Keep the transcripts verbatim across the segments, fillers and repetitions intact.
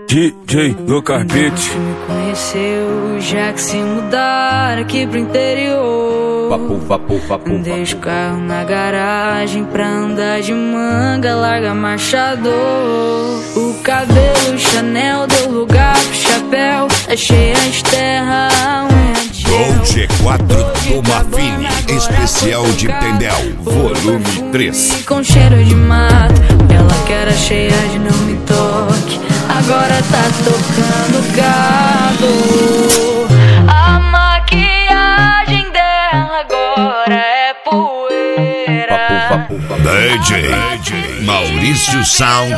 D J no carpete. Me conheceu já que se mudar aqui pro interior. Vapo, vapo, vapo, Deixa o carro na garagem pra andar de manga, larga marchador. O cabelo Chanel deu lugar pro chapéu, é cheia de terra, unha de Gol G quatro do Mafini, especial de Tendel, volume três. com cheiro de mato, ela que era cheia de não me toque, agora tá tocando gado. A maquiagem dela agora é poeira. vapo, vapo, vapo. D J Maurício Sound.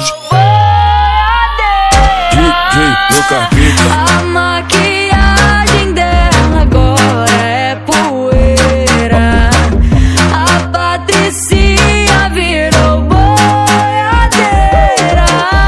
D J no carpete. A maquiagem dela agora é poeira. A Patricinha virou boiadeira.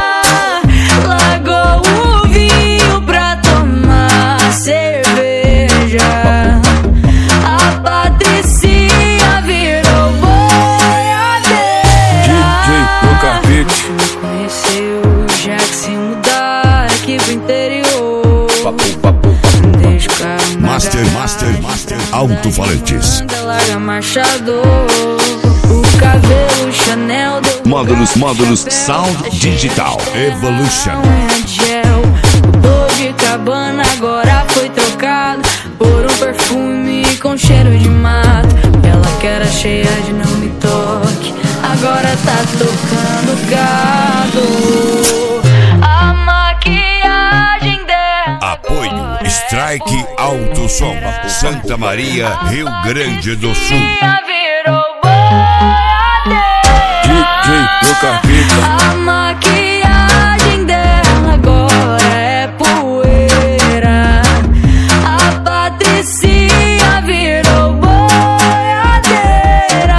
Largou o vinho pra tomar cerveja. A Patricinha virou boiadeira. D J no carpete. Me conheceu já que se mudar aqui pro interior. Vapo, vapo, vapo. Deixa o carro na Master, Master, Master, alto-falantes. garagem, larga marchador. O cabelo Chanel deu Módulos, módulos, Sound Digital Evolution. unha de gel. O Dolce Gabbana agora foi trocado por um perfume com cheiro de mato. Ela que era cheia de não me toque, agora tá tocando gado. A maquiagem dela Apoio Strike Alto Som, Santa Maria, Rio Grande do Sul. virou boiadeira. D J no carpete. A maquiagem dela agora é poeira. A Patricinha virou boiadeira.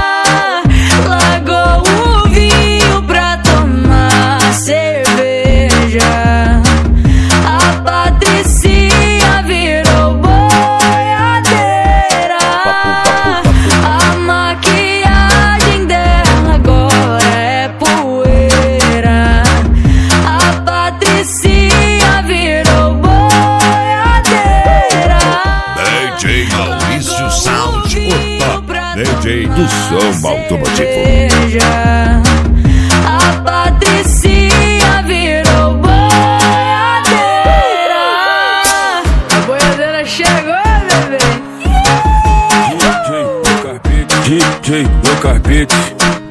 Largou o vinho pra tomar cerveja. A Patricinha virou boiadeira. A maquiagem dela agora é poeira. A Patricinha virou boiadeira. D J Maurício Sound, o top D J do som automotivo. Cerveja. A Patricinha virou boiadeira. A boiadeira chegou, bebê. D J no carpete. D J no carpete.